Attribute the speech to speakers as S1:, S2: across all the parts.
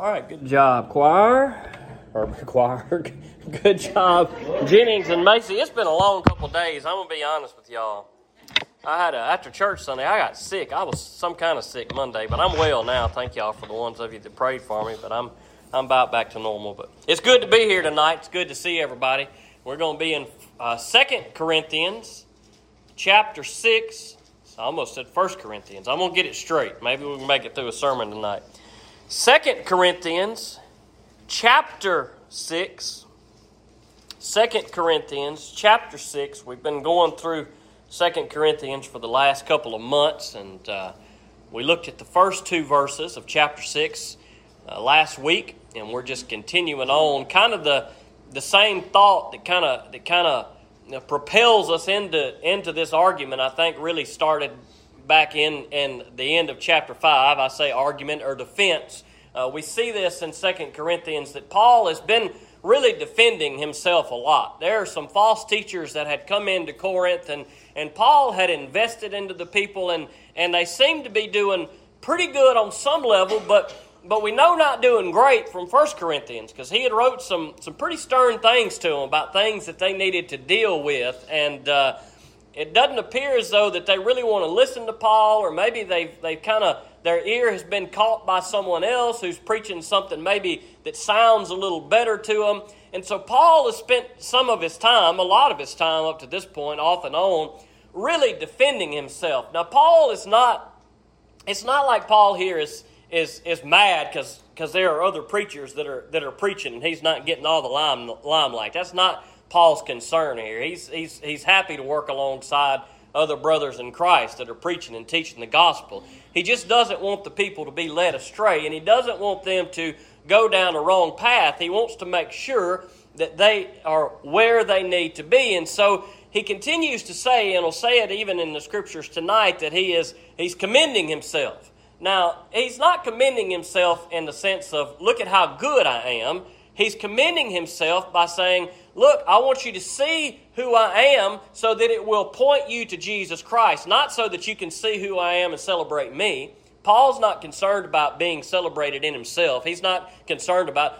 S1: All right, good job, choir. Good job, Jennings and Macy. It's been a long couple of days. I'm going to be honest with y'all. After church Sunday, I got sick. I was some kind of sick Monday, but I'm well now. Thank y'all for the ones of you that prayed for me, but I'm about back to normal. But it's good to be here tonight. It's good to see everybody. We're going to be in 2 Corinthians chapter 6. I almost said 1 Corinthians. I'm going to get it straight. Maybe we can make it through a sermon tonight. 2 Corinthians chapter 6. 2 Corinthians chapter 6. We've been going through 2 Corinthians for the last couple of months, and we looked at the first two verses of chapter 6 last week, and we're just continuing on. Kind of the same thought that kind of propels us into this argument, I think, really started back in the end of chapter 5. I say argument or defense. We see this in 2 Corinthians that Paul has been really defending himself a lot. There are some false teachers that had come into Corinth, and Paul had invested into the people, and they seemed to be doing pretty good on some level, but we know not doing great from 1 Corinthians, because he had wrote some pretty stern things to them about things that they needed to deal with, and it doesn't appear as though that they really want to listen to Paul, or maybe they've kind of, their ear has been caught by someone else who's preaching something maybe that sounds a little better to them. And so Paul has spent some of his time, a lot of his time up to this point, off and on, really defending himself. Now, Paul is not, it's not like Paul here is mad because there are other preachers that are preaching and he's not getting all the limelight. That's not Paul's concern here. He's happy to work alongside other brothers in Christ that are preaching and teaching the gospel. He just doesn't want the people to be led astray, and he doesn't want them to go down the wrong path. He wants to make sure that they are where they need to be. And so he continues to say, and he'll say it even in the scriptures tonight, that he's commending himself. Now, he's not commending himself in the sense of, look at how good I am. He's commending himself by saying, look, I want you to see who I am so that it will point you to Jesus Christ, not so that you can see who I am and celebrate me. Paul's not concerned about being celebrated in himself. He's not concerned about,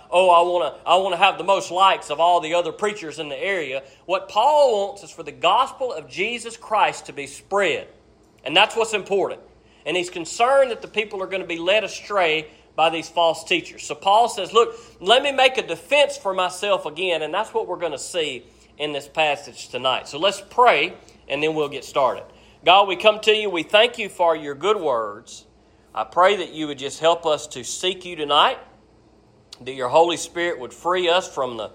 S1: I want to have the most likes of all the other preachers in the area. What Paul wants is for the gospel of Jesus Christ to be spread. And that's what's important. And he's concerned that the people are going to be led astray by these false teachers. So Paul says, look, let me make a defense for myself again. And that's what we're going to see in this passage tonight. So let's pray, and then we'll get started. God, we come to you. We thank you for your good words. I pray that you would just help us to seek you tonight, that your Holy Spirit would free us from the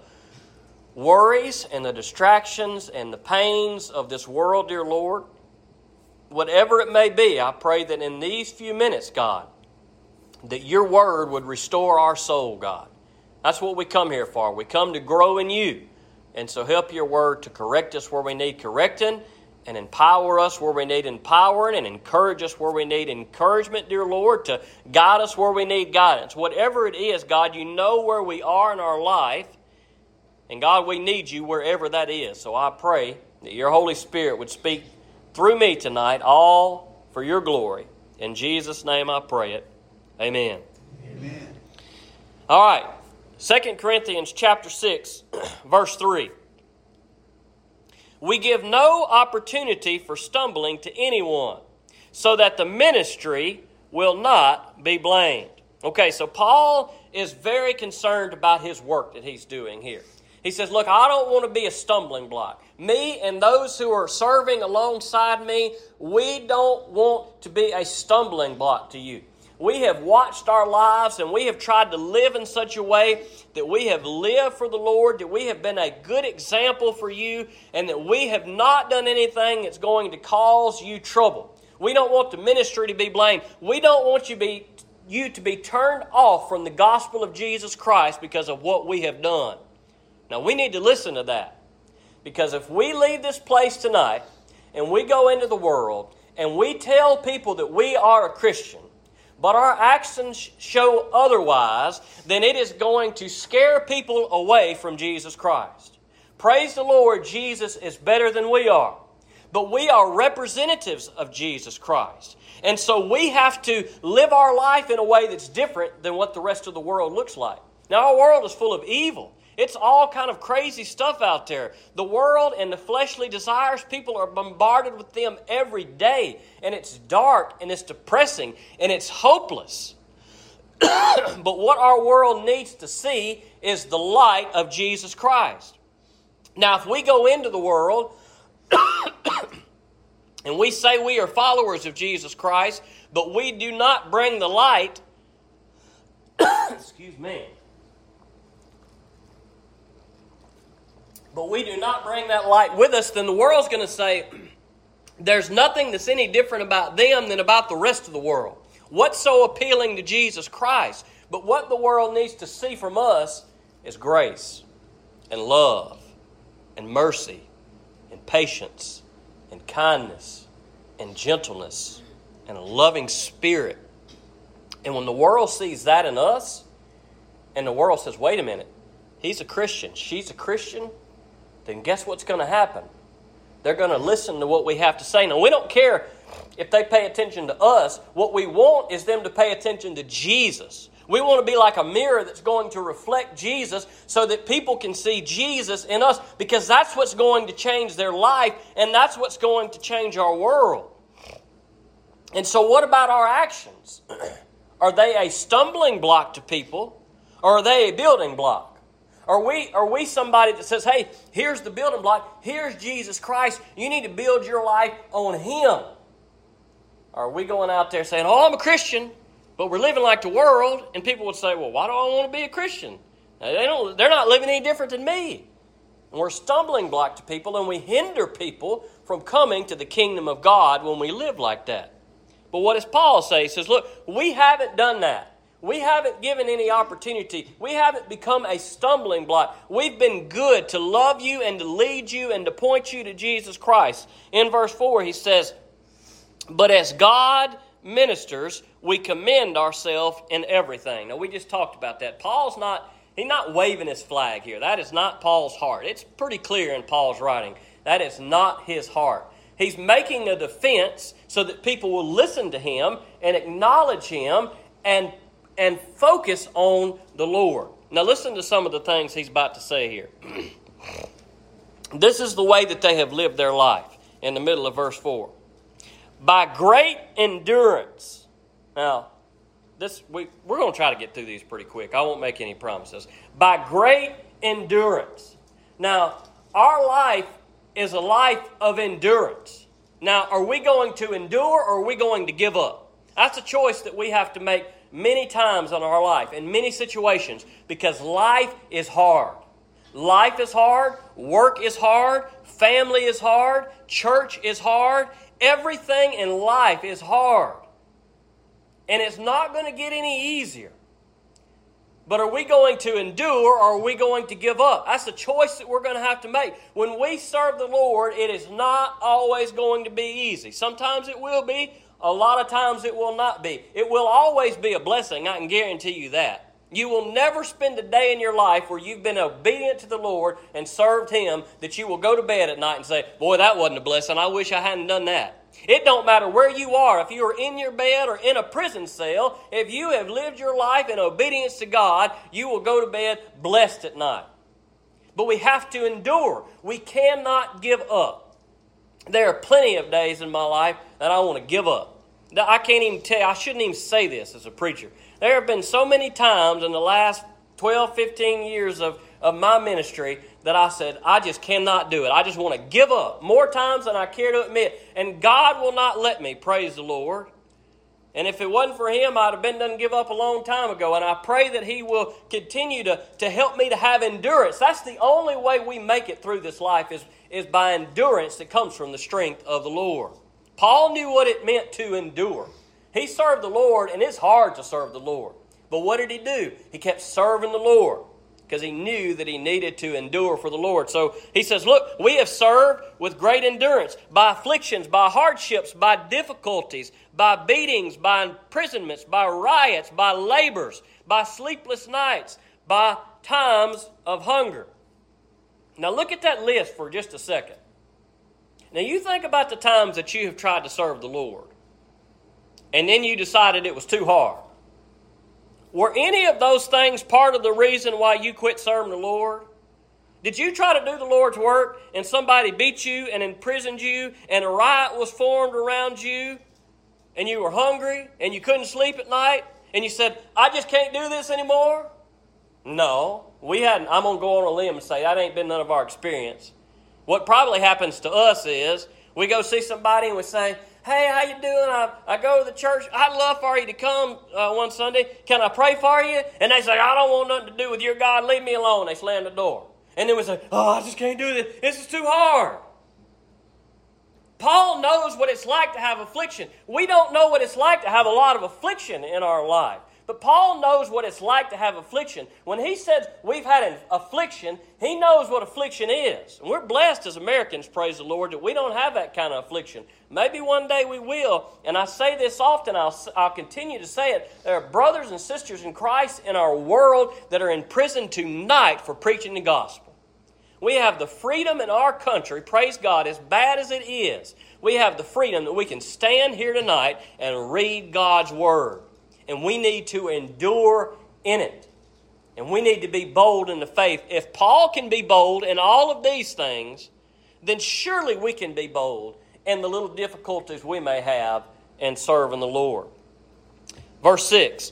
S1: worries and the distractions and the pains of this world, dear Lord. Whatever it may be, I pray that in these few minutes, God, that your word would restore our soul, God. That's what we come here for. We come to grow in you. And so help your word to correct us where we need correcting, and empower us where we need empowering, and encourage us where we need encouragement, dear Lord, to guide us where we need guidance. Whatever it is, God, you know where we are in our life. And God, we need you wherever that is. So I pray that your Holy Spirit would speak through me tonight, all for your glory. In Jesus' name I pray it. Amen.
S2: Amen.
S1: All right. 2 Corinthians chapter 6, verse 3. We give no opportunity for stumbling to anyone, so that the ministry will not be blamed. Okay, so Paul is very concerned about his work that he's doing here. He says, look, I don't want to be a stumbling block. Me and those who are serving alongside me, we don't want to be a stumbling block to you. We have watched our lives, and we have tried to live in such a way that we have lived for the Lord, that we have been a good example for you, and that we have not done anything that's going to cause you trouble. We don't want the ministry to be blamed. We don't want you to be turned off from the gospel of Jesus Christ because of what we have done. Now, we need to listen to that, because if we leave this place tonight and we go into the world and we tell people that we are a Christian, but our actions show otherwise, then it is going to scare people away from Jesus Christ. Praise the Lord, Jesus is better than we are. but we are representatives of Jesus Christ. And so we have to live our life in a way that's different than what the rest of the world looks like. Now, our world is full of evil. It's all kind of crazy stuff out there. The world and the fleshly desires, people are bombarded with them every day. And it's dark and it's depressing and it's hopeless. But what our world needs to see is the light of Jesus Christ. Now, if we go into the world and we say we are followers of Jesus Christ, but we do not bring the light, excuse me, but we do not bring that light with us, then the world's going to say, there's nothing that's any different about them than about the rest of the world. What's so appealing to Jesus Christ? But what the world needs to see from us is grace and love and mercy and patience and kindness and gentleness and a loving spirit. And when the world sees that in us, and the world says, wait a minute, he's a Christian, she's a Christian, then guess what's going to happen? They're going to listen to what we have to say. Now, we don't care if they pay attention to us. What we want is them to pay attention to Jesus. We want to be like a mirror that's going to reflect Jesus so that people can see Jesus in us, because that's what's going to change their life, and that's what's going to change our world. And so what about our actions? Are they a stumbling block to people, or are they a building block? Are we somebody that says, hey, here's the building block, here's Jesus Christ, you need to build your life on Him? Or are we going out there saying, oh, I'm a Christian, but we're living like the world, and people would say, well, why do I want to be a Christian? Now, they're not living any different than me. And we're a stumbling block to people, and we hinder people from coming to the kingdom of God when we live like that. But what does Paul say? He says, look, we haven't done that. We haven't given any opportunity. We haven't become a stumbling block. We've been good to love you and to lead you and to point you to Jesus Christ. In verse 4, he says, but as God ministers, we commend ourselves in everything. Now, we just talked about that. He's not waving his flag here. That is not Paul's heart. It's pretty clear in Paul's writing. That is not his heart. He's making a defense so that people will listen to him and acknowledge him and focus on the Lord. Now listen to some of the things he's about to say here. This is the way that they have lived their life in the middle of verse 4. By great endurance. Now, we're going to try to get through these pretty quick. I won't make any promises. By great endurance. Now, our life is a life of endurance. Now, are we going to endure or are we going to give up? That's a choice that we have to make many times in our life, in many situations, because life is hard. Life is hard, work is hard, family is hard, church is hard. Everything in life is hard. And it's not going to get any easier. But are we going to endure or are we going to give up? That's a choice that we're going to have to make. When we serve the Lord, it is not always going to be easy. Sometimes it will be. A lot of times it will not be. It will always be a blessing. I can guarantee you that. You will never spend a day in your life where you've been obedient to the Lord and served Him that you will go to bed at night and say, boy, that wasn't a blessing. I wish I hadn't done that. It don't matter where you are. If you are in your bed or in a prison cell, if you have lived your life in obedience to God, you will go to bed blessed at night. But we have to endure. We cannot give up. There are plenty of days in my life that I want to give up. I can't even tell you, I shouldn't even say this as a preacher. There have been so many times in the last 12, 15 years of my ministry that I said, I just cannot do it. I just want to give up more times than I care to admit. And God will not let me, praise the Lord. And if it wasn't for Him, I'd have been done give up a long time ago. And I pray that He will continue to help me to have endurance. That's the only way we make it through this life is by endurance that comes from the strength of the Lord. Paul knew what it meant to endure. He served the Lord, and it's hard to serve the Lord. But what did he do? He kept serving the Lord because he knew that he needed to endure for the Lord. So he says, look, we have served with great endurance by afflictions, by hardships, by difficulties, by beatings, by imprisonments, by riots, by labors, by sleepless nights, by times of hunger. Now look at that list for just a second. Now you think about the times that you have tried to serve the Lord, and then you decided it was too hard. Were any of those things part of the reason why you quit serving the Lord? Did you try to do the Lord's work and somebody beat you and imprisoned you and a riot was formed around you and you were hungry and you couldn't sleep at night and you said, I just can't do this anymore? No, we hadn't. I'm going to go on a limb and say that ain't been none of our experience. What probably happens to us is we go see somebody and we say, hey, how you doing? I go to the church. I'd love for you to come one Sunday. Can I pray for you? And they say, I don't want nothing to do with your God. Leave me alone. They slam the door. And then we say, oh, I just can't do this. This is too hard. Paul knows what it's like to have affliction. We don't know what it's like to have a lot of affliction in our life. But Paul knows what it's like to have affliction. When he said we've had an affliction, he knows what affliction is. And we're blessed as Americans, praise the Lord, that we don't have that kind of affliction. Maybe one day we will. And I say this often, I'll continue to say it. There are brothers and sisters in Christ in our world that are in prison tonight for preaching the gospel. We have the freedom in our country, praise God, as bad as it is. We have the freedom that we can stand here tonight and read God's Word. And we need to endure in it. And we need to be bold in the faith. If Paul can be bold in all of these things, then surely we can be bold in the little difficulties we may have in serving the Lord. Verse 6.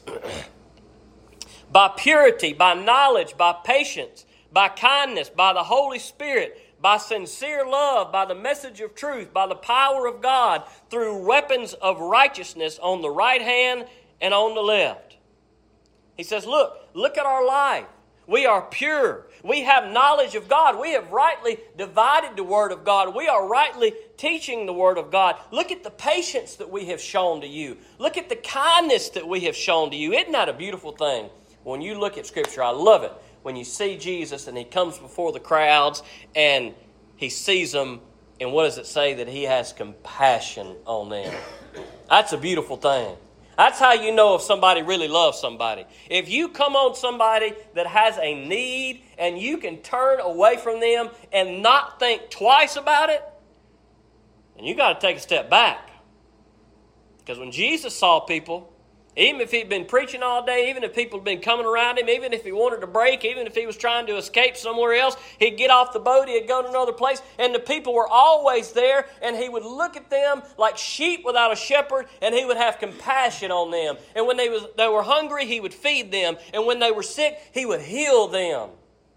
S1: By purity, by knowledge, by patience, by kindness, by the Holy Spirit, by sincere love, by the message of truth, by the power of God, through weapons of righteousness on the right hand and on the left. He says, look at our life. We are pure. We have knowledge of God. We have rightly divided the Word of God. We are rightly teaching the Word of God. Look at the patience that we have shown to you. Look at the kindness that we have shown to you. Isn't that a beautiful thing? When you look at Scripture, I love it. When you see Jesus and He comes before the crowds and He sees them, and what does it say? That He has compassion on them. That's a beautiful thing. That's how you know if somebody really loves somebody. If you come on somebody that has a need and you can turn away from them and not think twice about it, and you got to take a step back. Because when Jesus saw people, even if he'd been preaching all day, even if people had been coming around him, even if he wanted to break, even if he was trying to escape somewhere else, he'd get off the boat, he'd go to another place, and the people were always there, and he would look at them like sheep without a shepherd, and he would have compassion on them. And when they were hungry, he would feed them, and when they were sick, he would heal them.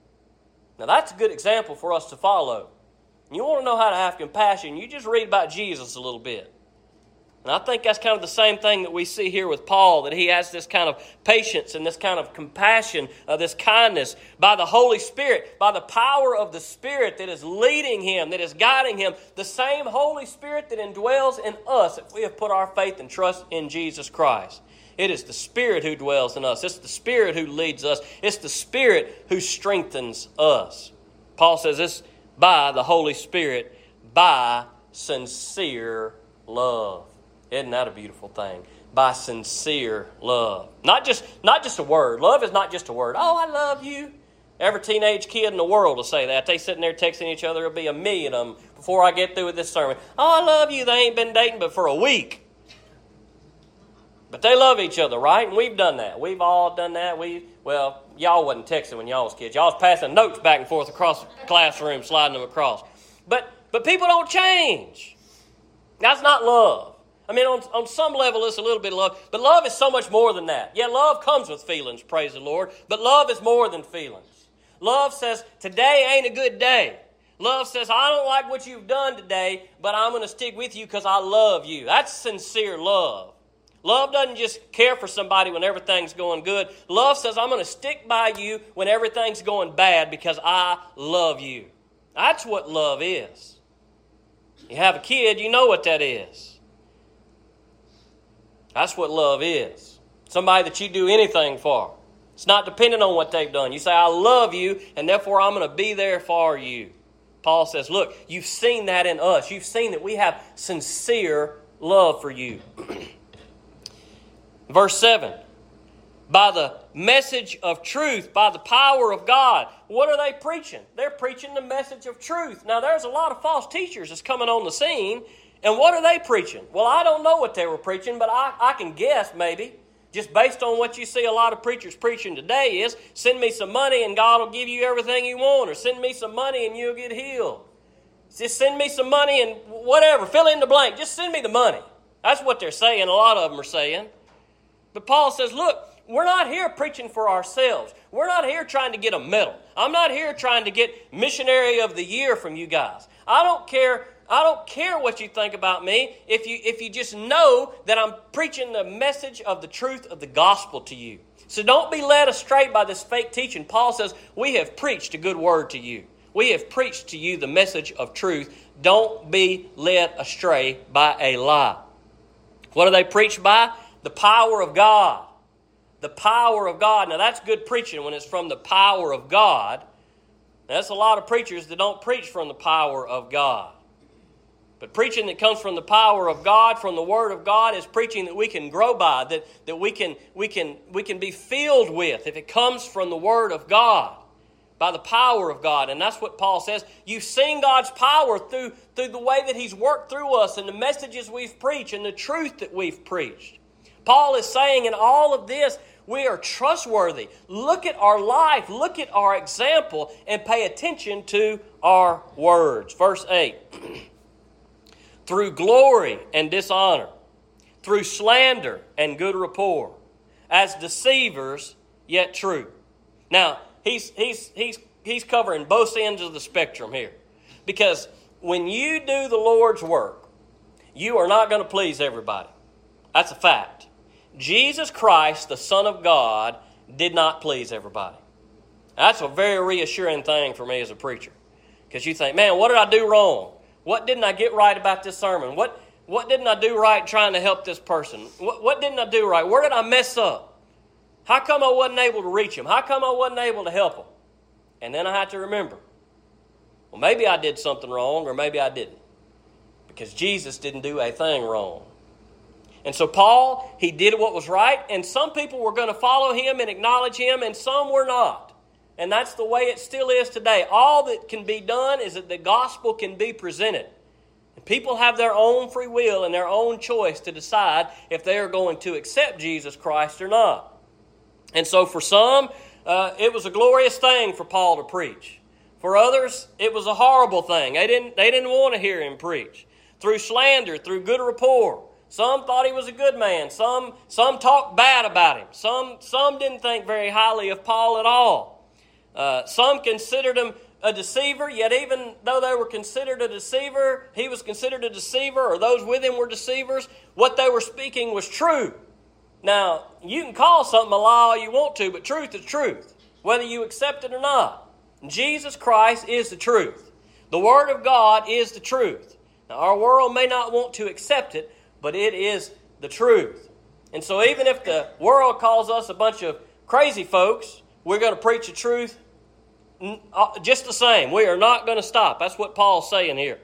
S1: Now that's a good example for us to follow. You want to know how to have compassion, you just read about Jesus a little bit. And I think that's kind of the same thing that we see here with Paul, that he has this kind of patience and this kind of compassion, this kindness by the Holy Spirit, by the power of the Spirit that is leading him, that is guiding him, the same Holy Spirit that indwells in us if we have put our faith and trust in Jesus Christ. It is the Spirit who dwells in us. It's the Spirit who leads us. It's the Spirit who strengthens us. Paul says this by the Holy Spirit, by sincere love. Isn't that a beautiful thing? By sincere love. Not just a word. Love is not just a word. Oh, I love you. Every teenage kid in the world will say that. They sitting there texting each other. There'll be a million of them before I get through with this sermon. Oh, I love you. They ain't been dating but for a week. But they love each other, right? And we've done that. We've all done that. Well, y'all wasn't texting when y'all was kids. Y'all was passing notes back and forth across the classroom, sliding them across. But people don't change. That's not love. I mean, on some level, it's a little bit of love. But love is so much more than that. Yeah, love comes with feelings, praise the Lord. But love is more than feelings. Love says, today ain't a good day. Love says, I don't like what you've done today, but I'm going to stick with you because I love you. That's sincere love. Love doesn't just care for somebody when everything's going good. Love says, I'm going to stick by you when everything's going bad because I love you. That's what love is. You have a kid, you know what that is. That's what love is. Somebody that you do anything for. It's not dependent on what they've done. You say, I love you, and therefore I'm going to be there for you. Paul says, look, you've seen that in us. You've seen that we have sincere love for you. Verse 7. by the message of truth, by the power of God. What are they preaching? They're preaching the message of truth. Now, there's a lot of false teachers that's coming on the scene, and what are they preaching? Well, I don't know what they were preaching, but I can guess maybe, just based on what you see a lot of preachers preaching today is, send me some money and God will give you everything you want, or send me some money and you'll get healed. Just send me some money and whatever, fill in the blank, just send me the money. That's what they're saying, a lot of them are saying. But Paul says, look, we're not here preaching for ourselves. We're not here trying to get a medal. I'm not here trying to get missionary of the year from you guys. I don't care what you think about me if you just know that I'm preaching the message of the truth of the gospel to you. So don't be led astray by this fake teaching. Paul says, we have preached a good word to you. We have preached to you the message of truth. Don't be led astray by a lie. What do they preach by? The power of God. The power of God. Now that's good preaching when it's from the power of God. Now, that's a lot of preachers that don't preach from the power of God. But preaching that comes from the power of God, from the Word of God, is preaching that we can grow by, that we can be filled with if it comes from the Word of God, by the power of God. And that's what Paul says. You've seen God's power through the way that He's worked through us and the messages we've preached and the truth that we've preached. Paul is saying in all of this, we are trustworthy. Look at our life, look at our example, and pay attention to our words. Verse 8. Through glory and dishonor, through slander and good rapport, as deceivers, yet true. Now, he's covering both ends of the spectrum here. Because when you do the Lord's work, you are not going to please everybody. That's a fact. Jesus Christ, the Son of God, did not please everybody. That's a very reassuring thing for me as a preacher. Because you think, man, what did I do wrong? What didn't I get right about this sermon? What didn't I do right trying to help this person? What didn't I do right? Where did I mess up? How come I wasn't able to reach them? How come I wasn't able to help them? And then I have to remember, well, maybe I did something wrong or maybe I didn't. Because Jesus didn't do a thing wrong. And so Paul, he did what was right, and some people were going to follow him and acknowledge him, and some were not. And that's the way it still is today. All that can be done is that the gospel can be presented. And people have their own free will and their own choice to decide if they are going to accept Jesus Christ or not. And so for some, it was a glorious thing for Paul to preach. For others, it was a horrible thing. They didn't want to hear him preach. Through slander, through good rapport. Some thought he was a good man. Some talked bad about him. Some didn't think very highly of Paul at all. Some considered him a deceiver, yet even though they were considered a deceiver, he was considered a deceiver, or those with him were deceivers, what they were speaking was true. Now, you can call something a lie all you want to, but truth is truth, whether you accept it or not. Jesus Christ is the truth. The Word of God is the truth. Now, our world may not want to accept it, but it is the truth. And so even if the world calls us a bunch of crazy folks, we're going to preach the truth just the same. We are not going to stop. That's what Paul's saying here.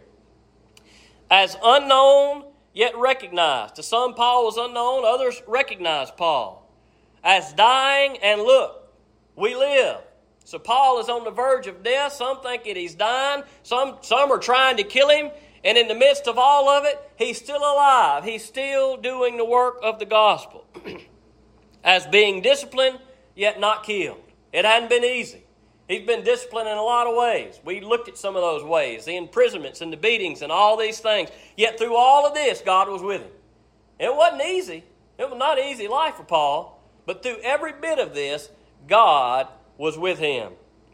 S1: As unknown, yet recognized. To some, Paul was unknown. Others recognized Paul. As dying, and look, we live. So Paul is on the verge of death. Some think that he's dying. Some are trying to kill him. And in the midst of all of it, he's still alive. He's still doing the work of the gospel. As being disciplined, yet not killed. It hadn't been easy. He's been disciplined in a lot of ways. We looked at some of those ways, the imprisonments and the beatings and all these things. Yet through all of this, God was with him. It wasn't easy. It was not an easy life for Paul. But through every bit of this, God was with him.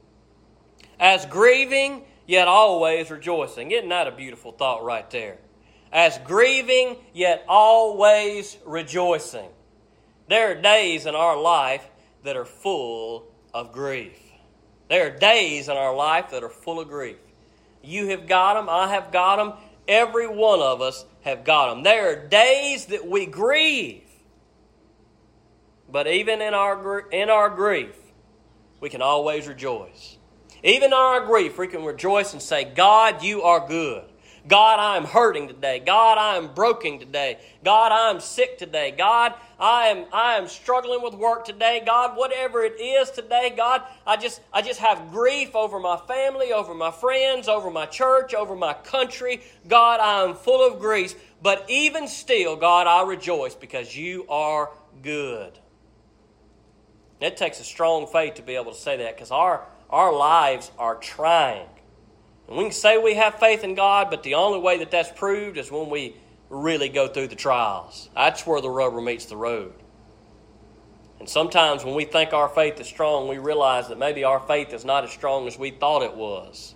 S1: As grieving, yet always rejoicing. Isn't that a beautiful thought right there? As grieving, yet always rejoicing. There are days in our life that are full of grief. There are days in our life that are full of grief. You have got them. I have got them. Every one of us have got them. There are days that we grieve. But even in our grief, we can always rejoice. Even in our grief, we can rejoice and say, God, you are good. God, I am hurting today. God, I am broken today. God, I am sick today. God, I am struggling with work today. God, whatever it is today, God, I just have grief over my family, over my friends, over my church, over my country. God, I am full of grief. But even still, God, I rejoice because you are good. It takes a strong faith to be able to say that, because our lives are trying. And we can say we have faith in God, but the only way that that's proved is when we really go through the trials. That's where the rubber meets the road. And sometimes when we think our faith is strong, we realize that maybe our faith is not as strong as we thought it was.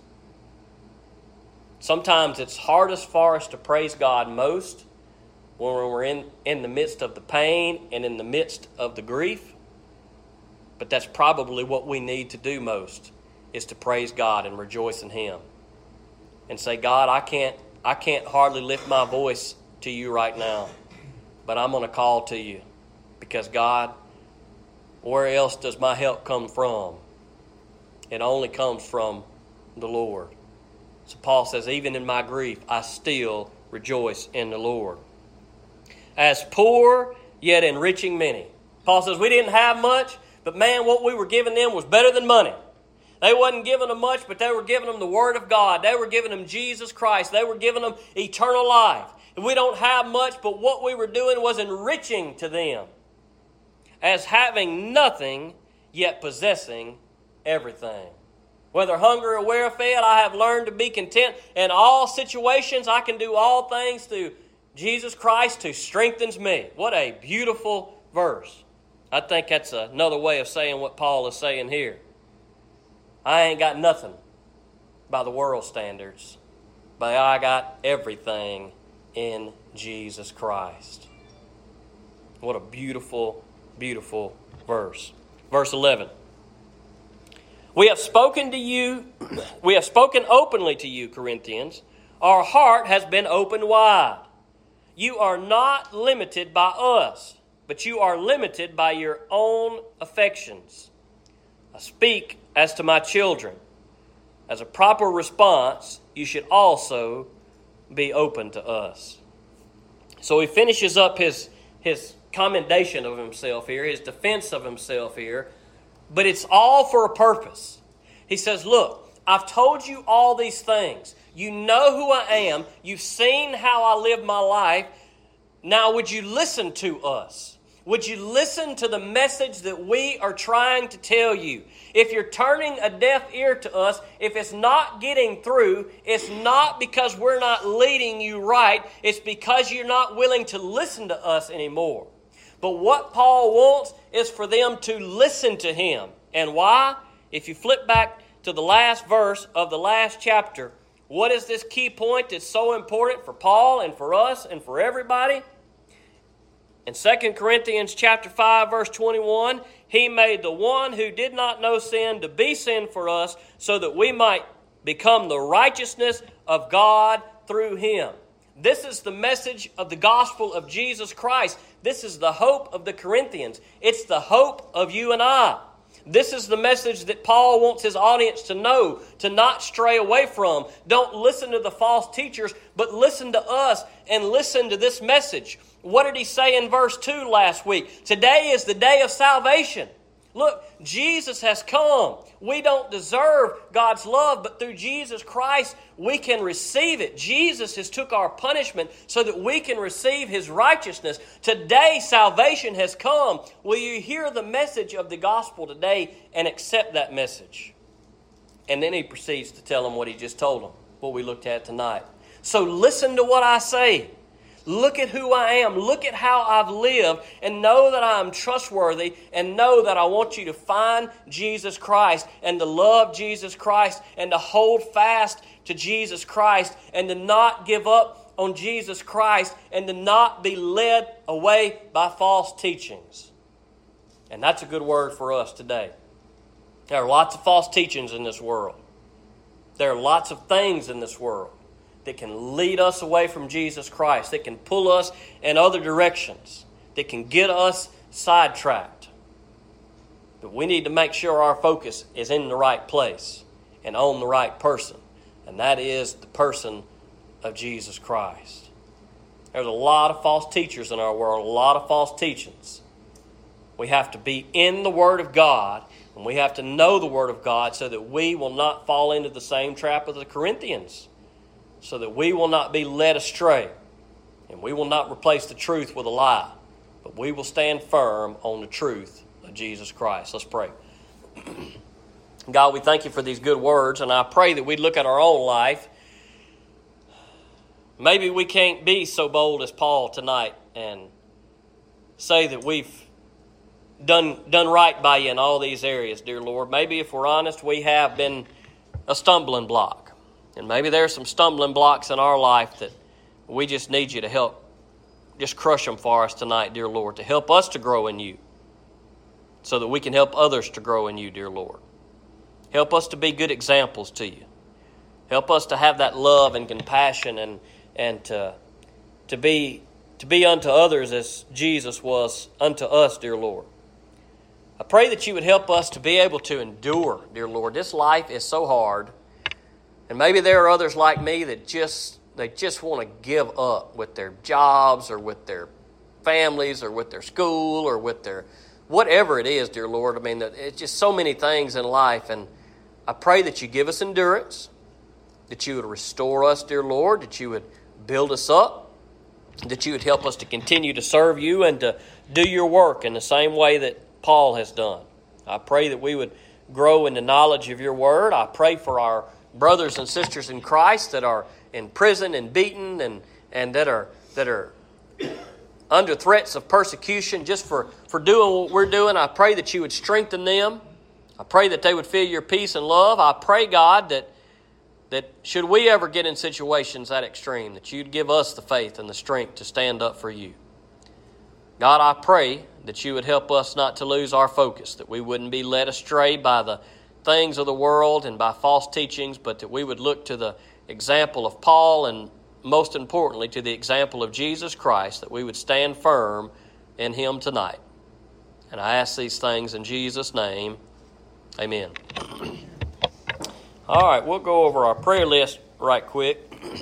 S1: Sometimes it's hardest for us to praise God most when we're in the midst of the pain and in the midst of the grief. But that's probably what we need to do most, is to praise God and rejoice in Him. And say, God, I can't hardly lift my voice to you right now, but I'm going to call to you. Because God, where else does my help come from? It only comes from the Lord. So Paul says, even in my grief, I still rejoice in the Lord. As poor, yet enriching many. Paul says, we didn't have much, but man, what we were giving them was better than money. They wasn't giving them much, but they were giving them the Word of God. They were giving them Jesus Christ. They were giving them eternal life. And we don't have much, but what we were doing was enriching to them. As having nothing, yet possessing everything. Whether hungry or well fed, I have learned to be content. In all situations, I can do all things through Jesus Christ who strengthens me. What a beautiful verse. I think that's another way of saying what Paul is saying here. I ain't got nothing by the world standards, but I got everything in Jesus Christ. What a beautiful, beautiful verse. Verse 11. We have spoken openly to you, Corinthians. Our heart has been opened wide. You are not limited by us, but you are limited by your own affections. I speak as to my children. As a proper response, you should also be open to us. So he finishes up his commendation of himself here, his defense of himself here, but it's all for a purpose. He says, look, I've told you all these things. You know who I am. You've seen how I live my life. Now would you listen to us? Would you listen to the message that we are trying to tell you? If you're turning a deaf ear to us, if it's not getting through, it's not because we're not leading you right. It's because you're not willing to listen to us anymore. But what Paul wants is for them to listen to him. And why? If you flip back to the last verse of the last chapter, what is this key point that's so important for Paul and for us and for everybody? In 2 Corinthians chapter 5, verse 21, he made the one who did not know sin to be sin for us so that we might become the righteousness of God through him. This is the message of the gospel of Jesus Christ. This is the hope of the Corinthians. It's the hope of you and I. This is the message that Paul wants his audience to know, to not stray away from. Don't listen to the false teachers, but listen to us and listen to this message. What did he say in verse 2 last week? Today is the day of salvation. Look, Jesus has come. We don't deserve God's love, but through Jesus Christ, we can receive it. Jesus has took our punishment so that we can receive His righteousness. Today, salvation has come. Will you hear the message of the gospel today and accept that message? And then he proceeds to tell them what he just told them, what we looked at tonight. So listen to what I say. Look at who I am. Look at how I've lived and know that I am trustworthy and know that I want you to find Jesus Christ and to love Jesus Christ and to hold fast to Jesus Christ and to not give up on Jesus Christ and to not be led away by false teachings. And that's a good word for us today. There are lots of false teachings in this world. There are lots of things in this world that can lead us away from Jesus Christ, that can pull us in other directions, that can get us sidetracked. But we need to make sure our focus is in the right place and on the right person, and that is the person of Jesus Christ. There's a lot of false teachers in our world, a lot of false teachings. We have to be in the Word of God, and we have to know the Word of God so that we will not fall into the same trap of the Corinthians, so that we will not be led astray, and we will not replace the truth with a lie, but we will stand firm on the truth of Jesus Christ. Let's pray. God, we thank you for these good words, and I pray that we look at our own life. Maybe we can't be so bold as Paul tonight and say that we've done right by you in all these areas, dear Lord. Maybe if we're honest, we have been a stumbling block. And maybe there's some stumbling blocks in our life that we just need you to help just crush them for us tonight, dear Lord, to help us to grow in you so that we can help others to grow in you, dear Lord. Help us to be good examples to you. Help us to have that love and compassion and to be unto others as Jesus was unto us, dear Lord. I pray that you would help us to be able to endure, dear Lord. This life is so hard. And maybe there are others like me that just want to give up with their jobs or with their families or with their school or with their whatever it is, dear Lord. I mean, it's just so many things in life. And I pray that you give us endurance, that you would restore us, dear Lord, that you would build us up, that you would help us to continue to serve you and to do your work in the same way that Paul has done. I pray that we would grow in the knowledge of your word. I pray for our brothers and sisters in Christ that are in prison and beaten and that are under threats of persecution just for doing what we're doing. I pray that you would strengthen them. I pray that they would feel your peace and love. I pray, God, that should we ever get in situations that extreme, that you'd give us the faith and the strength to stand up for you. God, I pray that you would help us not to lose our focus, that we wouldn't be led astray by the things of the world and by false teachings, but that we would look to the example of Paul and most importantly to the example of Jesus Christ, that we would stand firm in him tonight. And I ask these things in Jesus' name. Amen. All right, we'll go over our prayer list right quick.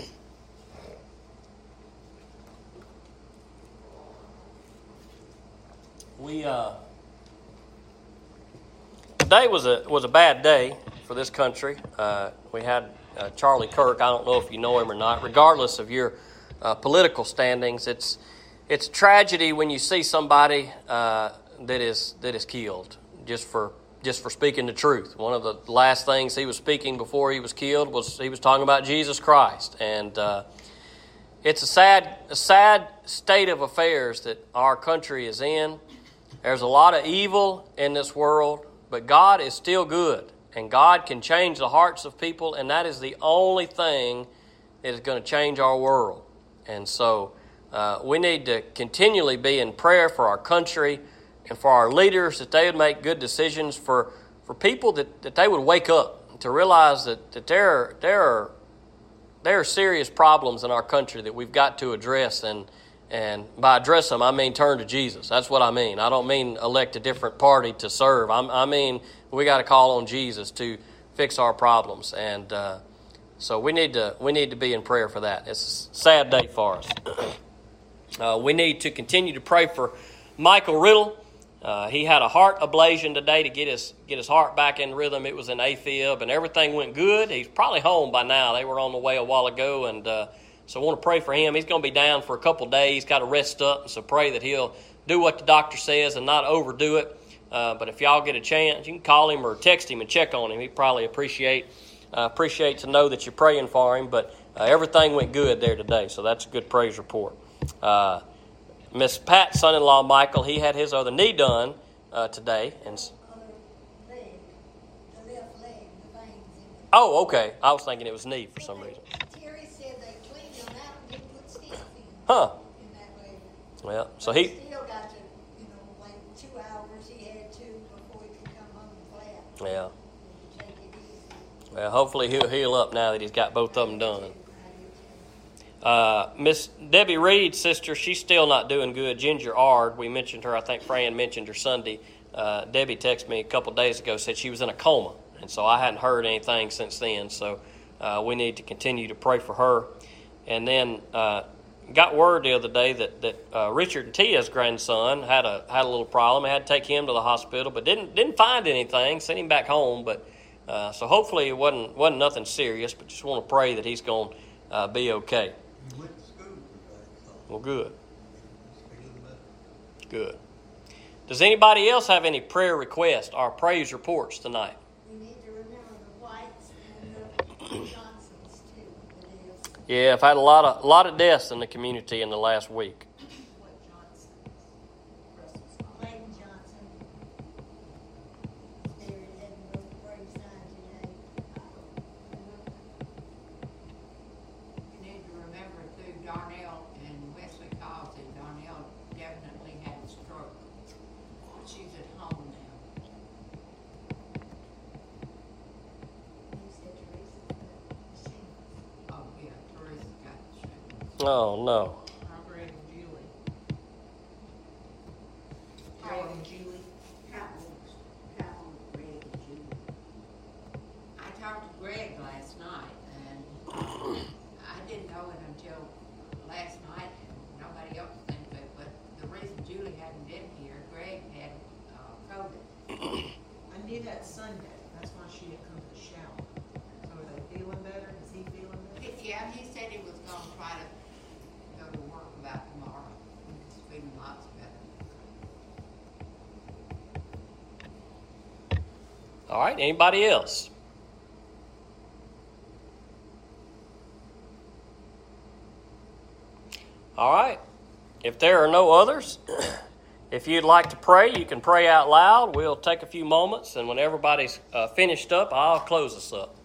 S1: Today was a bad day for this country. We had Charlie Kirk. I don't know if you know him or not. Regardless of your political standings, it's a tragedy when you see somebody that is killed just for speaking the truth. One of the last things he was speaking before he was killed was he was talking about Jesus Christ, and it's a sad state of affairs that our country is in. There's a lot of evil in this world, but God is still good, and God can change the hearts of people, and that is the only thing that is going to change our world. And so we need to continually be in prayer for our country and for our leaders, that they would make good decisions for people, that they would wake up to realize that there are serious problems in our country that we've got to address, and by address them, I mean turn to Jesus. That's what I mean. I don't mean elect a different party to serve. I mean we got to call on Jesus to fix our problems, and so we need to be in prayer for that. It's a sad day for us. We need to continue to pray for Michael Riddle. He had a heart ablation today to get his heart back in rhythm. It was an AFib, and everything went good. He's probably home by now. They were on the way a while ago, and so I want to pray for him. He's going to be down for a couple of days, got to rest up, so pray that he'll do what the doctor says and not overdo it. But if y'all get a chance, you can call him or text him and check on him. He'd probably appreciate to know that you're praying for him. But everything went good there today, so that's a good praise report. Miss Pat's son-in-law, Michael, he had his other knee done today. Oh, okay. I was thinking it was knee for some reason.
S2: Terry said they cleaned him out and didn't put stitches in.
S1: Huh.
S2: In that way.
S1: Well, so
S2: he
S1: he...
S2: still got to, like 2 hours he had to before he could come home flat.
S1: Yeah.
S2: Take it easy.
S1: Well, hopefully he'll heal up now that he's got both of them done. Miss Debbie Reed's sister, she's still not doing good. Ginger Ard, we mentioned her. I think Fran mentioned her Sunday. Debbie texted me a couple days ago, said she was in a coma. And so I hadn't heard anything since then. So we need to continue to pray for her. And then got word the other day that Richard and Tia's grandson had a little problem. They had to take him to the hospital, but didn't find anything. Sent him back home, but so hopefully it wasn't nothing serious. But just want to pray that he's going to be okay.
S3: He went to school today, so
S1: Well, good.
S3: he's feeling better.
S1: Good. Does anybody else have any prayer requests or praise reports tonight?
S2: We need to remember the Whites and the Johnsons too, the deaths.
S1: Yeah, I've had a lot of deaths in the community in the last week.
S2: What Johnson? Clayton Johnson. Buried at the grave sign today.
S4: You need to remember too, Darnell and Wesley Causey. Darnell definitely had a stroke. She's at home now.
S2: You said Teresa's the shingles.
S4: Oh yeah, Teresa got the shingles.
S1: Oh no.
S5: Greg and Julie.
S4: Greg
S5: Greg
S4: and
S5: and Julie.
S4: How old Greg and Julie? I talked to Greg last night, and I didn't know it until last night, and nobody else thinks it, but the reason Julie hadn't been here, Greg had COVID.
S5: I knew that Sunday. That's why she didn't come to the shower. So are they feeling better? Is he feeling better?
S4: Yeah, he said he was gonna try to go to work about tomorrow. He's feeling lots better.
S1: All right, anybody else? All right. If there are no others, if you'd like to pray, you can pray out loud. We'll take a few moments, and when everybody's finished up, I'll close us up.